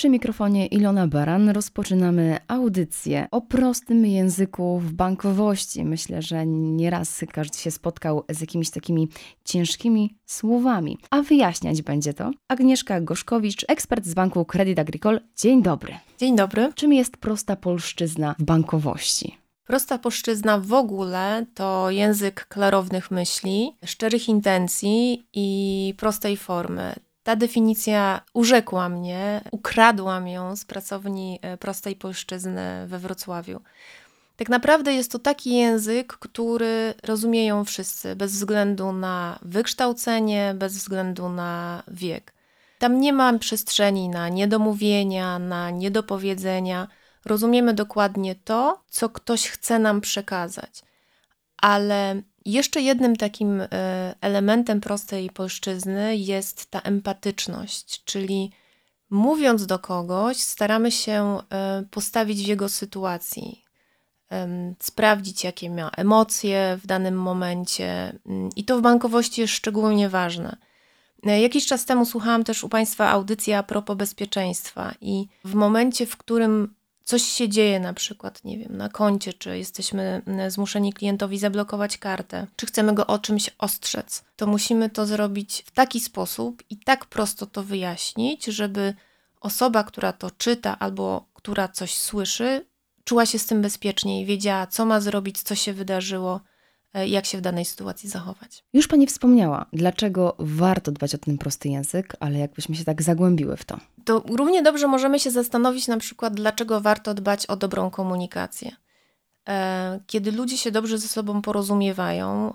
Przy mikrofonie Ilona Baran rozpoczynamy audycję o prostym języku w bankowości. Myślę, że nieraz każdy się spotkał z jakimiś takimi ciężkimi słowami. A wyjaśniać będzie to Agnieszka Gorzkowicz, ekspert z Banku Crédit Agricole. Dzień dobry. Dzień dobry. Czym jest prosta polszczyzna w bankowości? Prosta polszczyzna w ogóle to język klarownych myśli, szczerych intencji i prostej formy. Ta definicja urzekła mnie, ukradłam ją z pracowni prostej polszczyzny we Wrocławiu. Tak naprawdę jest to taki język, który rozumieją wszyscy, bez względu na wykształcenie, bez względu na wiek. Tam nie ma przestrzeni na niedomówienia, na niedopowiedzenia. Rozumiemy dokładnie to, co ktoś chce nam przekazać. Ale jeszcze jednym takim elementem prostej polszczyzny jest ta empatyczność, czyli mówiąc do kogoś, staramy się postawić w jego sytuacji, sprawdzić, jakie ma emocje w danym momencie i to w bankowości jest szczególnie ważne. Jakiś czas temu słuchałam też u Państwa audycji a propos bezpieczeństwa i w momencie, w którym coś się dzieje na przykład, nie wiem, na koncie, czy jesteśmy zmuszeni klientowi zablokować kartę, czy chcemy go o czymś ostrzec, to musimy to zrobić w taki sposób i tak prosto to wyjaśnić, żeby osoba, która to czyta albo która coś słyszy, czuła się z tym bezpiecznie i wiedziała, co ma zrobić, co się wydarzyło, jak się w danej sytuacji zachować. Już Pani wspomniała, dlaczego warto dbać o ten prosty język, ale jakbyśmy się tak zagłębiły w to. To równie dobrze możemy się zastanowić na przykład, dlaczego warto dbać o dobrą komunikację. Kiedy ludzie się dobrze ze sobą porozumiewają,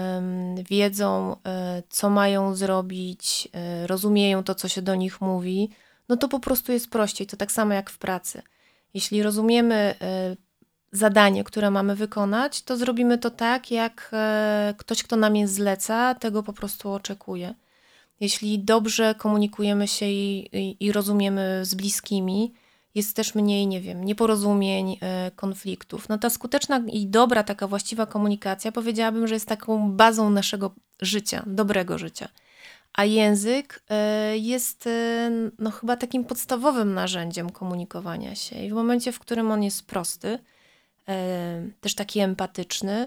wiedzą, co mają zrobić, rozumieją to, co się do nich mówi, no to po prostu jest prościej. To tak samo jak w pracy. Jeśli rozumiemy zadanie, które mamy wykonać, to zrobimy to tak, jak ktoś, kto nam je zleca, tego po prostu oczekuje. Jeśli dobrze komunikujemy się i rozumiemy z bliskimi, jest też mniej, nie wiem, nieporozumień, konfliktów. No ta skuteczna i dobra, taka właściwa komunikacja, powiedziałabym, że jest taką bazą naszego życia, dobrego życia. A język jest no, chyba takim podstawowym narzędziem komunikowania się. I w momencie, w którym on jest prosty, też taki empatyczny,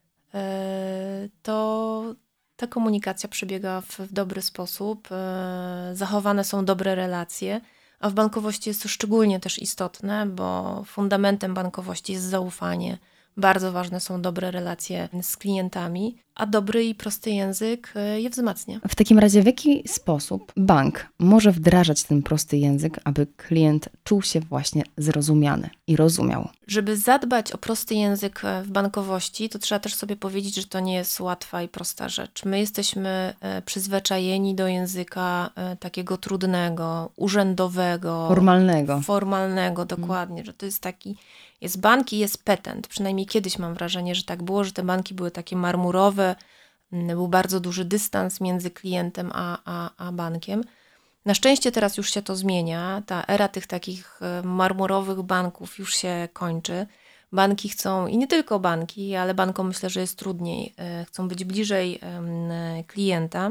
to ta komunikacja przebiega w dobry sposób, zachowane są dobre relacje, a w bankowości jest to szczególnie też istotne, bo fundamentem bankowości jest zaufanie. Bardzo ważne są dobre relacje z klientami, a dobry i prosty język je wzmacnia. W takim razie w jaki sposób bank może wdrażać ten prosty język, aby klient czuł się właśnie zrozumiany i rozumiał? Żeby zadbać o prosty język w bankowości, to trzeba też sobie powiedzieć, że to nie jest łatwa i prosta rzecz. My jesteśmy przyzwyczajeni do języka takiego trudnego, urzędowego. Formalnego, dokładnie, że to jest taki, jest bank i jest petent. Przynajmniej kiedyś mam wrażenie, że tak było, że te banki były takie marmurowe, był bardzo duży dystans między klientem a bankiem. Na szczęście teraz już się to zmienia. Ta era tych takich marmurowych banków już się kończy. Banki chcą, i nie tylko banki, ale bankom myślę, że jest trudniej, chcą być bliżej klienta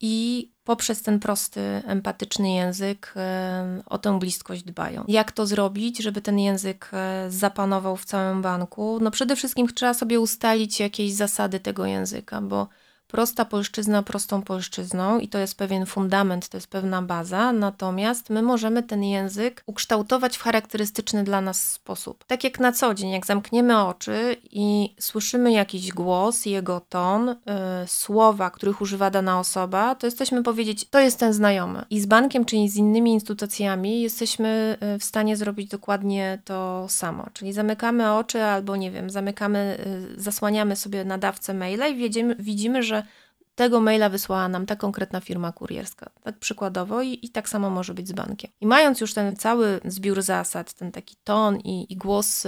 i poprzez ten prosty, empatyczny język o tę bliskość dbają. Jak to zrobić, żeby ten język zapanował w całym banku? No przede wszystkim trzeba sobie ustalić jakieś zasady tego języka, bo prosta polszczyzna prostą polszczyzną i to jest pewien fundament, to jest pewna baza, natomiast my możemy ten język ukształtować w charakterystyczny dla nas sposób. Tak jak na co dzień, jak zamkniemy oczy i słyszymy jakiś głos, jego ton, słowa, których używa dana osoba, to jesteśmy powiedzieć, to jest ten znajomy. I z bankiem, czyli z innymi instytucjami jesteśmy w stanie zrobić dokładnie to samo. Czyli zamykamy oczy albo nie wiem, zasłaniamy sobie nadawcę maila i widzimy, że tego maila wysłała nam ta konkretna firma kurierska. Tak przykładowo i tak samo może być z bankiem. I mając już ten cały zbiór zasad, ten taki ton i głos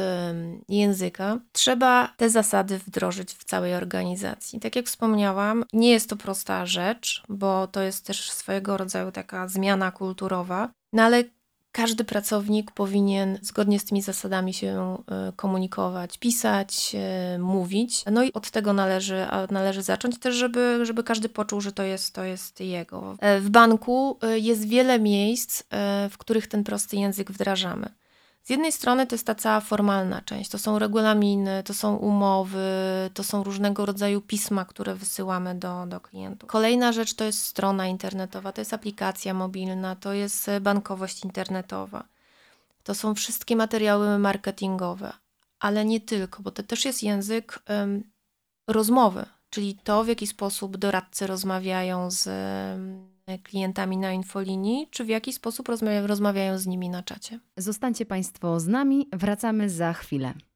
języka, trzeba te zasady wdrożyć w całej organizacji. Tak jak wspomniałam, nie jest to prosta rzecz, bo to jest też swojego rodzaju taka zmiana kulturowa, no ale Każdy pracownik powinien zgodnie z tymi zasadami się komunikować, pisać, mówić. No i od tego należy zacząć też, żeby każdy poczuł, że to jest jego. W banku jest wiele miejsc, w których ten prosty język wdrażamy. Z jednej strony to jest ta cała formalna część, to są regulaminy, to są umowy, to są różnego rodzaju pisma, które wysyłamy do klientów. Kolejna rzecz to jest strona internetowa, to jest aplikacja mobilna, to jest bankowość internetowa. To są wszystkie materiały marketingowe, ale nie tylko, bo to też jest język rozmowy, czyli to, w jaki sposób doradcy rozmawiają z klientami na infolinii, czy w jaki sposób rozmawiają z nimi na czacie. Zostańcie Państwo z nami, wracamy za chwilę.